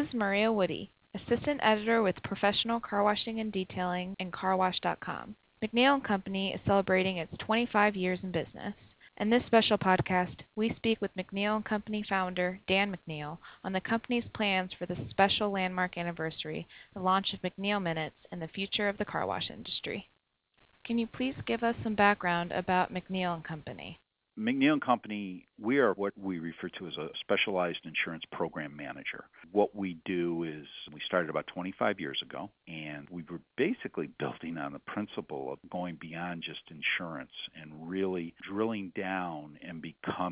is Maria Woody, Assistant Editor with Professional Car Washing and Detailing and CarWash.com. McNeil & Company is celebrating its 25 years in business. In this special podcast, we speak with McNeil & Company founder Dan McNeil on the company's plans for this special landmark anniversary, the launch of McNeil Minutes, and the future of the car wash industry. Can you please give us some background about McNeil & Company? McNeil & Company, we are what we refer to as a specialized insurance program manager. What we do is we started about 25 years ago, and we were basically building on the principle of going beyond just insurance and really drilling down and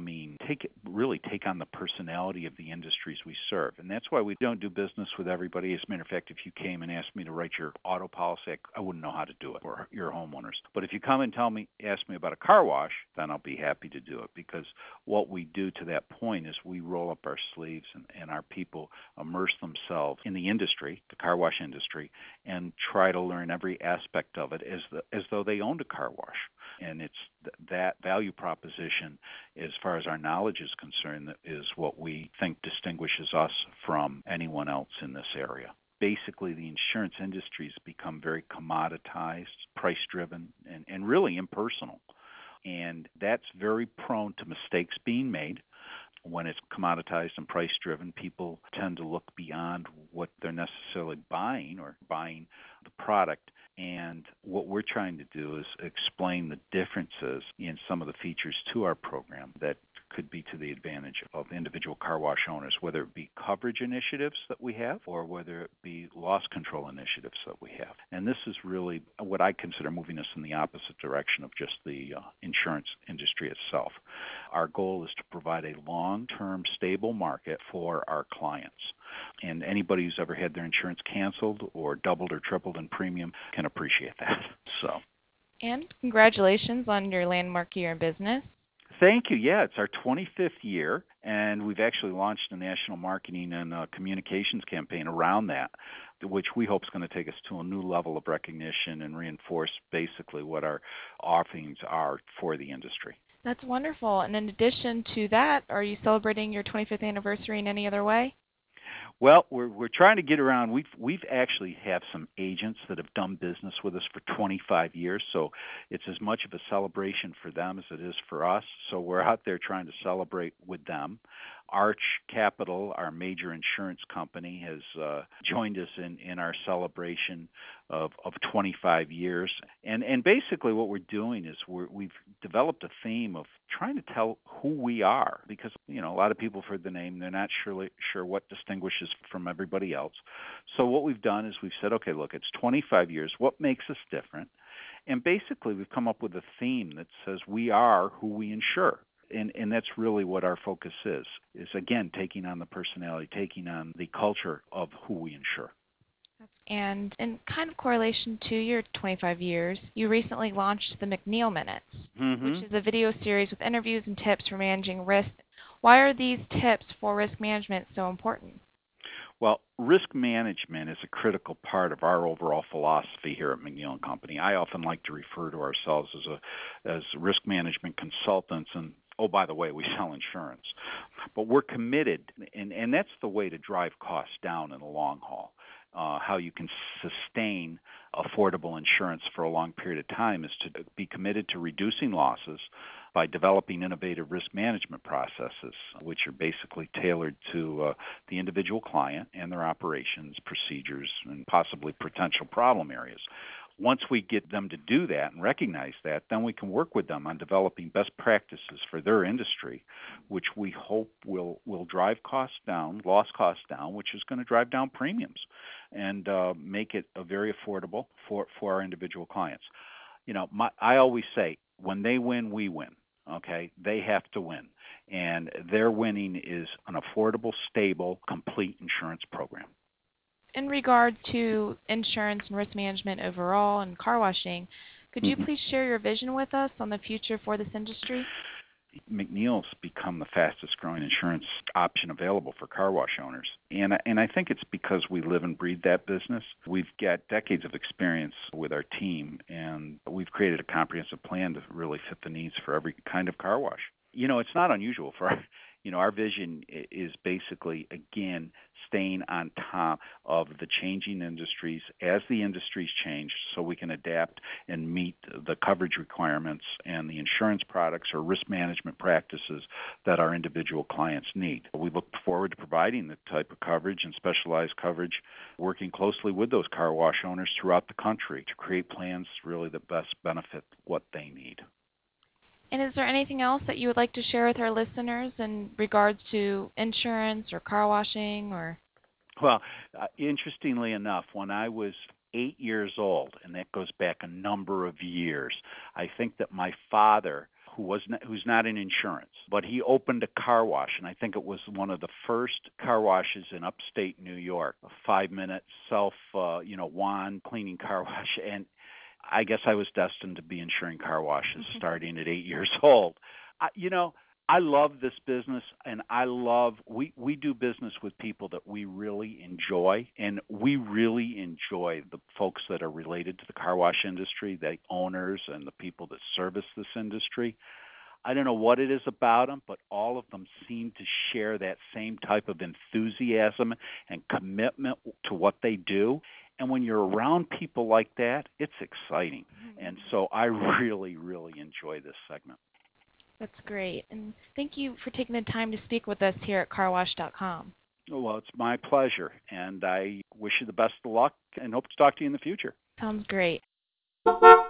take on the personality of the industries we serve. And that's why we don't do business with everybody. As a matter of fact, if you came and asked me to write your auto policy, I wouldn't know how to do it, or your homeowners. But if you come and ask me about a car wash, then I'll be happy to do it, because what we do to that point is we roll up our sleeves and our people immerse themselves in the industry, the car wash industry, and try to learn every aspect of it as though they owned a car wash. And it's that value proposition, as far as our knowledge is concerned, is what we think distinguishes us from anyone else in this area. Basically, the insurance industry has become very commoditized, price-driven, and really impersonal. And that's very prone to mistakes being made. When it's commoditized and price-driven, people tend to look beyond what they're necessarily buying or buying the product. And what we're trying to do is explain the differences in some of the features to our program that could be to the advantage of individual car wash owners, whether it be coverage initiatives that we have or whether it be loss control initiatives that we have. And this is really what I consider moving us in the opposite direction of just the insurance industry itself. Our goal is to provide a long-term stable market for our clients. And anybody who's ever had their insurance canceled or doubled or tripled in premium can appreciate that. And congratulations on your landmark year in business. Thank you. Yeah, it's our 25th year, and we've actually launched a national marketing and communications campaign around that, which we hope is going to take us to a new level of recognition and reinforce basically what our offerings are for the industry. That's wonderful. And in addition to that, are you celebrating your 25th anniversary in any other way? Well, we're trying to get around. We've actually have some agents that have done business with us for 25 years, so it's as much of a celebration for them as it is for us. So we're out there trying to celebrate with them. Arch Capital, our major insurance company, has joined us in our celebration of 25 years. And basically what we're doing is we've developed a theme of trying to tell who we are, because a lot of people have heard the name, they're not sure what distinguishes from everybody else. So what we've done is we've said, okay, look, it's 25 years. What makes us different? And basically we've come up with a theme that says we are who we insure. And that's really what our focus is again, taking on the personality, taking on the culture of who we insure. And in kind of correlation to your 25 years, you recently launched the McNeil Minutes, which is a video series with interviews and tips for managing risk. Why are these tips for risk management so important? Well, risk management is a critical part of our overall philosophy here at McNeil & Company. I often like to refer to ourselves as risk management consultants, and oh, by the way, we sell insurance. But we're committed, and that's the way to drive costs down in the long haul. How you can sustain affordable insurance for a long period of time is to be committed to reducing losses by developing innovative risk management processes, which are basically tailored to the individual client and their operations, procedures, and possibly potential problem areas. Once we get them to do that and recognize that, then we can work with them on developing best practices for their industry, which we hope will drive costs down, loss costs down, which is going to drive down premiums and make it very affordable for our individual clients. I always say, when they win, we win. Okay, they have to win, and their winning is an affordable, stable, complete insurance program. In regard to insurance and risk management overall and car washing, could you please share your vision with us on the future for this industry? McNeil's become the fastest growing insurance option available for car wash owners. And I think it's because we live and breathe that business. We've got decades of experience with our team, and we've created a comprehensive plan to really fit the needs for every kind of car wash. It's not unusual for Our vision is basically, again, staying on top of the changing industries as the industries change so we can adapt and meet the coverage requirements and the insurance products or risk management practices that our individual clients need. We look forward to providing the type of coverage and specialized coverage, working closely with those car wash owners throughout the country to create plans really that best benefit what they need. And is there anything else that you would like to share with our listeners in regards to insurance or car washing or? Well, interestingly enough, when I was 8 years old, and that goes back a number of years, I think that my father, who's not in insurance, but he opened a car wash, and I think it was one of the first car washes in upstate New York, a 5-minute wand cleaning car wash, and I guess I was destined to be insuring car washes starting at 8 years old. I, you know, I love this business, and we do business with people that we really enjoy, and we really enjoy the folks that are related to the car wash industry, the owners and the people that service this industry. I don't know what it is about them, but all of them seem to share that same type of enthusiasm and commitment to what they do. And when you're around people like that, it's exciting. And so I really, really enjoy this segment. That's great. And thank you for taking the time to speak with us here at carwash.com. Well, it's my pleasure, and I wish you the best of luck and hope to talk to you in the future. Sounds great.